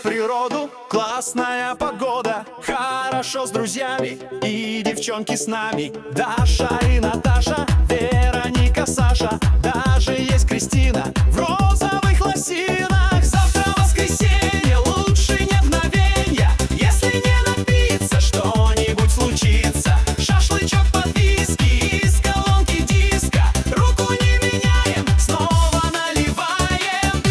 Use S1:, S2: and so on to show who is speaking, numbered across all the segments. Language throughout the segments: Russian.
S1: природу, классная погода, хорошо с друзьями и девчонки с нами. Даша и Наташа, Вероника, Саша, даже есть Кристина в розовых лосинах. Завтра воскресенье, лучше не мгновенья, если не напиться, что-нибудь случится. Шашлычок под виски из колонки диска, руку не меняем, снова наливаем.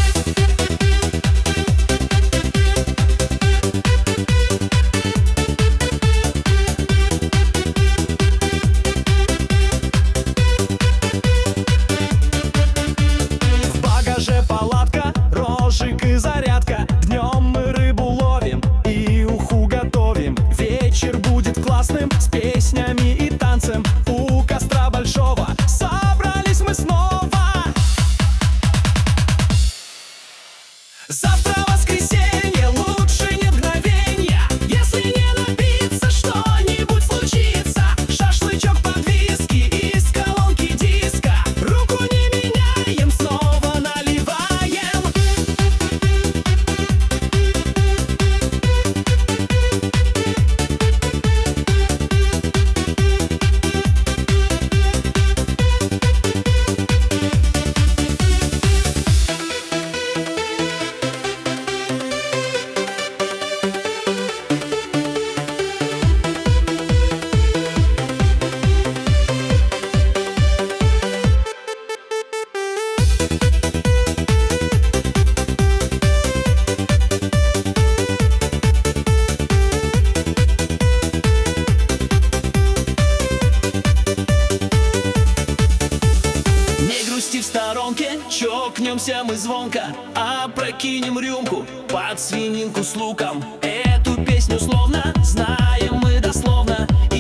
S1: В багаже палатка, рожик и зарядка. Днем мы рыбу ловим и уху готовим. Вечер будет классным с песнями и танцем. У костра большого собрались мы снова. Завтра воскресенье, лучше не мгновенья, если не напиться, что-нибудь случится. Шашлычок под виски из колонки диска, руку не меняем, снова наливаем. Не грусти в сторонке, чокнемся мы звонко, опрокинем рюмку под свининку с луком. Эту песню словно знаем мы дословно